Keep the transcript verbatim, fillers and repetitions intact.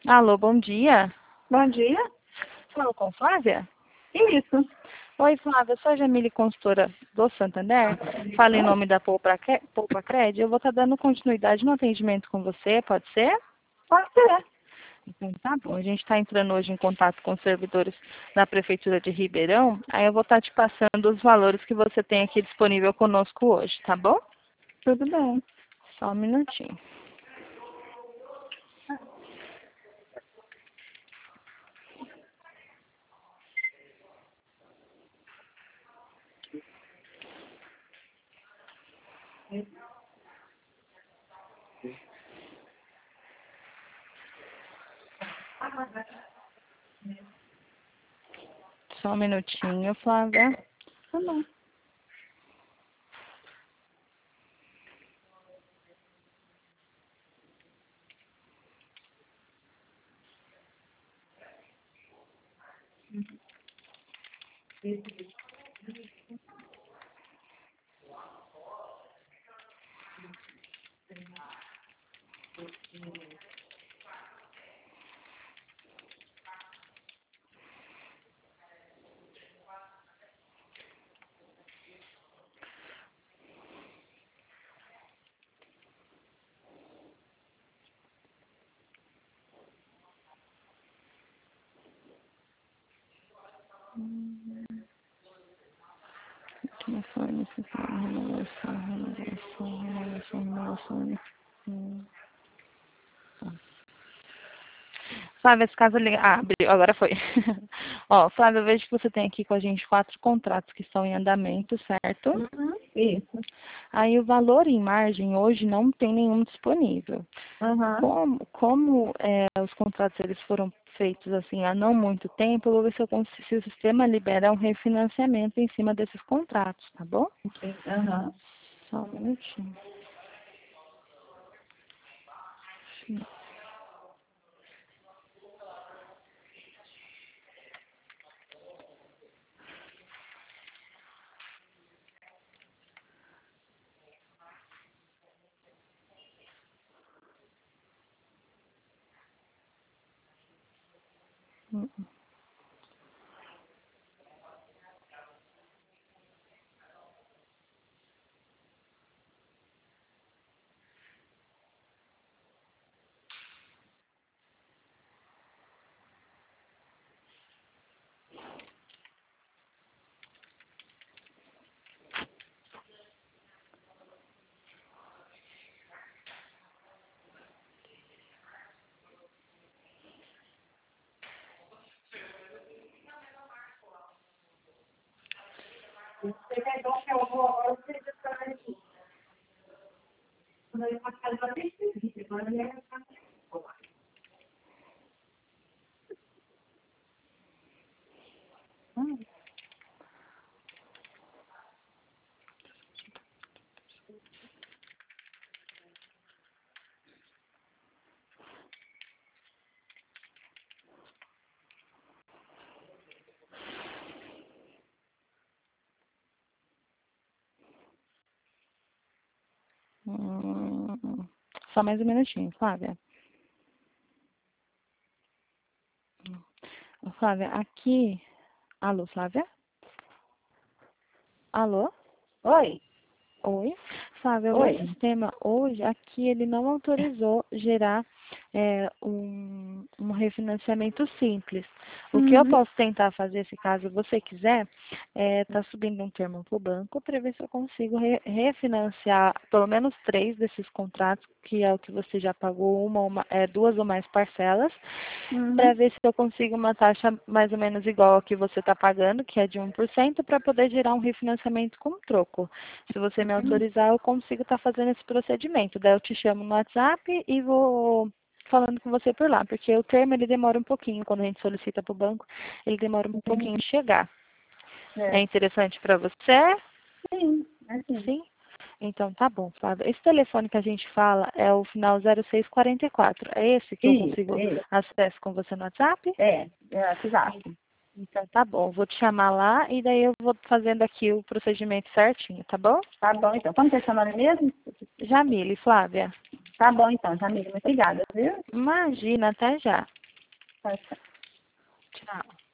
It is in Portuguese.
Alô, bom dia. Bom dia. Falo com Flávia? Isso. Oi, Flávia, eu sou a Jamile, consultora do Santander. Falo em nome da Poupa Cre- Poupa Cred. Eu vou estar dando continuidade no atendimento com você, pode ser? Pode ser. Então tá bom. A gente está entrando hoje em contato com os servidores da Prefeitura de Ribeirão. Aí eu vou estar te passando os valores que você tem aqui disponível conosco hoje, tá bom? Tudo bem. Só um minutinho. Só um minutinho, Flávia. Tá bom. Telefone, telefone, renovação, renovação, renovação, renovação. Hum. Flávia, esse caso ali. Ah, abriu, agora foi. Ó, Flávia, eu vejo que você tem aqui com a gente quatro contratos que estão em andamento, certo? Uhum. Isso. Aí o valor em margem hoje não tem nenhum disponível. Uhum. Como, como é, os contratos eles foram feitos assim há não muito tempo, eu vou ver se, eu consigo, se o sistema libera um refinanciamento em cima desses contratos, tá bom? Uhum. Só um minutinho. Hum, hum. Você quer então que eu vou agora, você já está aqui. Quando eu passar, eu vou ter que ir. Agora ele é Hum. Hum, hum. Só mais um minutinho, Flávia. Hum. Flávia, aqui. Alô, Flávia? Alô? Oi. Oi? Flávia, o Oi. sistema hoje, aqui ele não autorizou gerar é, um, um refinanciamento simples. O que eu Uhum. posso tentar fazer, se caso você quiser, é tá subindo um termo para o banco para ver se eu consigo re- refinanciar pelo menos três desses contratos, que é o que você já pagou, uma, ou ma- é, duas ou mais parcelas, para Uhum. ver se eu consigo uma taxa mais ou menos igual a que você está pagando, que é de um por cento, para poder gerar um refinanciamento com troco. Se você me Uhum. autorizar, eu consigo estar fazendo esse procedimento. Daí eu te chamo no WhatsApp e vou falando com você por lá, porque o termo ele demora um pouquinho, quando a gente solicita para o banco, ele demora um pouquinho Entendi. de chegar. É É. interessante para você? Sim, assim. Sim? Então tá bom, Flávia. Esse telefone que a gente fala é o final zero seis quatro quatro. É esse que eu Isso, consigo isso. acesso com você no WhatsApp? É, é, exato. Então tá bom, vou te chamar lá e daí eu vou fazendo aqui o procedimento certinho, tá bom? Tá bom, então. Como que é seu nome mesmo? Jamile, Flávia. Tá bom, então, Jamila. Muito obrigada, viu? Imagina, até já. Tchau, tchau. Tchau.